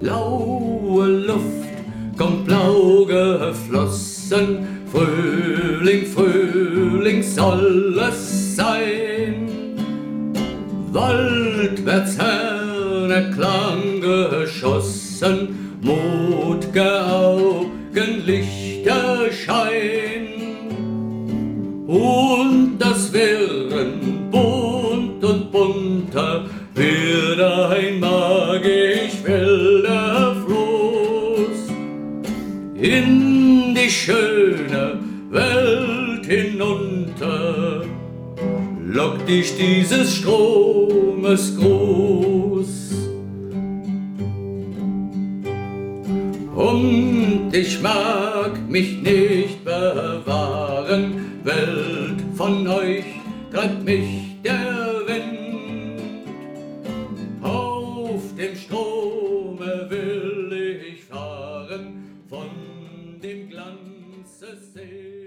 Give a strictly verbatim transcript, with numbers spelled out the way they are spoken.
blaue Luft kommt blau geflossen, Frühling, Frühling soll es sein. Waldwärts Herne Klang geschossen, mut'ge Augen, Lichterschein. Und das Wirren bunt und bunter wird ein magisch wilder Fluss in die schöne Welt hinunter, lockt dich dieses Stromes Gruß. Und ich mag mich nicht bewahren, Welt, von euch treibt mich der Wind. Auf dem Strome will ich fahren, von dem Glanze See.